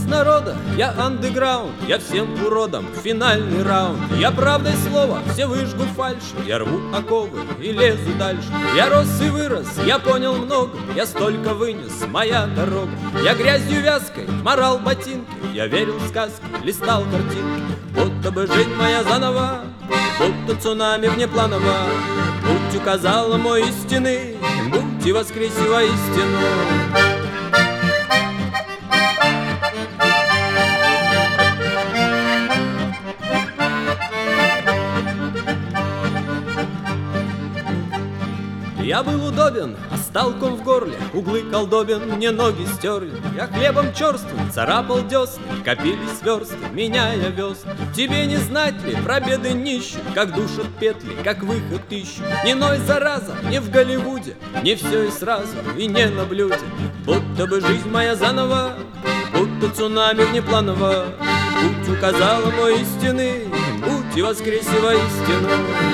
с народа, я андеграунд, я всем уродом финальный раунд. Я правдой слова, все выжгу фальшь, я рву оковы и лезу дальше. Я рос и вырос, я понял много, я столько вынес, моя дорога. Я грязью вязкой морал ботинки, я верил в сказки, листал картинки. Будто бы жизнь моя заново, будто цунами внепланово. Путь указала мой истины, будь и воскреси воистину. Я был удобен, а стал ком в горле, углы колдобин мне ноги стерли. Я хлебом черствым царапал десны, копились версты, меня я вез. Тебе не знать ли про беды нищих, как душат петли, как выход ищу. Ни ной зараза, не в Голливуде, не все и сразу, и не на блюде. Будто бы жизнь моя заново, будто цунами внепланово. Путь указала мой истины, будь и воскреси воистину.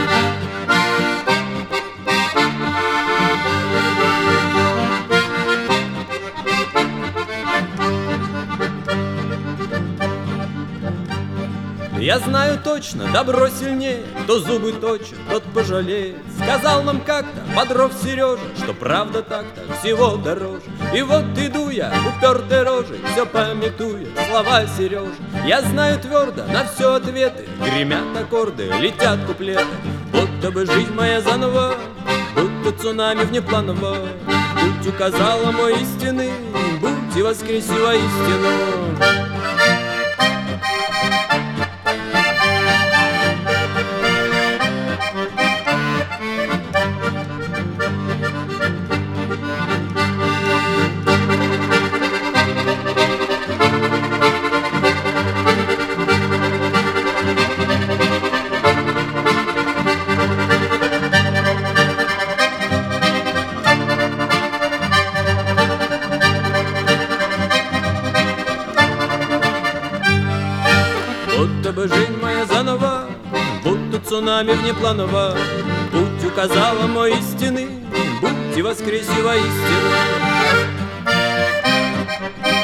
Я знаю точно, добро сильнее, кто зубы точит, тот пожалеет. Сказал нам как-то Бодров Сережа, что правда так-то всего дороже. И вот иду я, упертой рожей, все памятуя слова Сережи. Я знаю твердо на все ответы, гремят аккорды, летят куплеты. Будто бы жизнь моя заново, будто цунами внепланово. Путь указала мой истины, будь и воскреси воистину. Будто бы жизнь моя заново, будто цунами внепланово. Путь указала мой истины, будь и воскреси воистину.